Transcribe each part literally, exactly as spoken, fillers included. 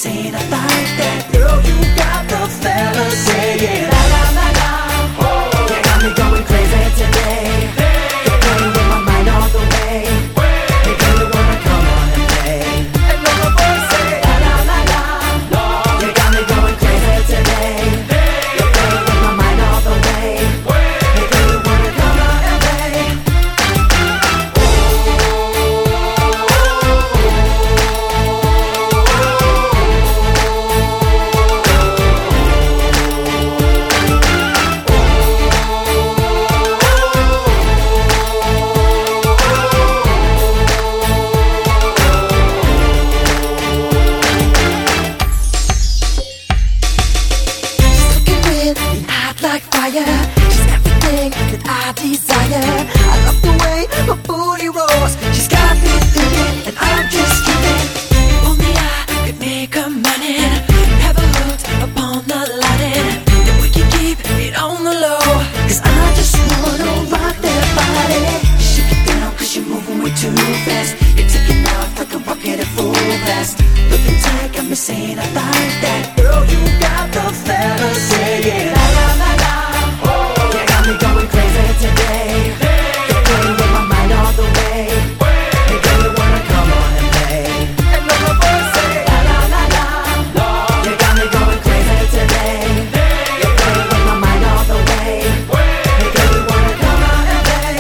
missing a like that. Girl, you got the fellas saying la la la la. Oh, you got me going crazy today. You're playing with my mind all the way. Hey girl, you wanna come on and play? And all the boys say la la la la. You got me going crazy today. You're playing with my mind all the way. Hey girl, you wanna come on and play? Like fire, she's everything that I desire. I love the way her booty rolls. She's got me thinking, and I'm just dreaming. If only I could make her mine. Have her hooked upon the line, and we can keep it on the low. Cause I just wanna rock that body. Shake it down cause you're moving way too fast. You're taking off like a rocket at full blast. Looking tight, got me saying I like that. Girl, you got the fellas saying la la la. Going crazy today. You're playing with my mind all the way. Hey girl, you wanna come on and play? And all the boys say la la la la. You got me going crazy today. You're playing with my mind all the way. Hey girl, you wanna come on and play?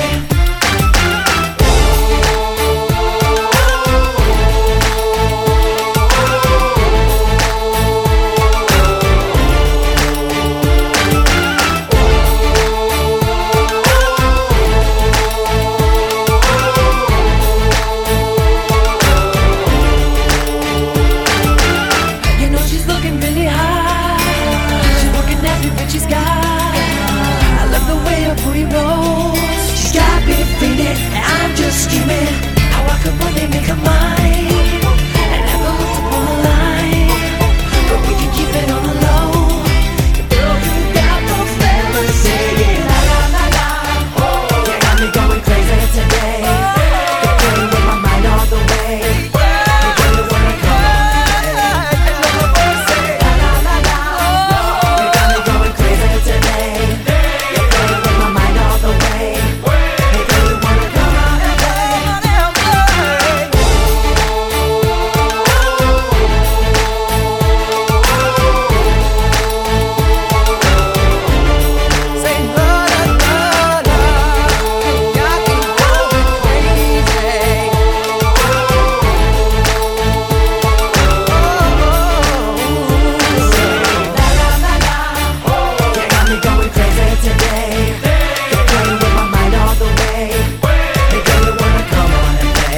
Screaming how I could one day make her mine and have her hooked up on the line, but we can keep it on the low. Girl, you got the fellas saying la la la la. Oh, you got me going crazy today. You're playing with my mind all the way. Hey girl, you wanna come on and play? And all the boys say la la la la. You got me going crazy today. You're playing with my mind all the way. Hey girl, you wanna come on?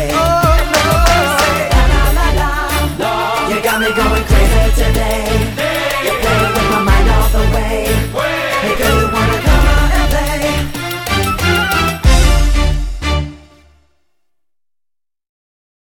Going crazy today.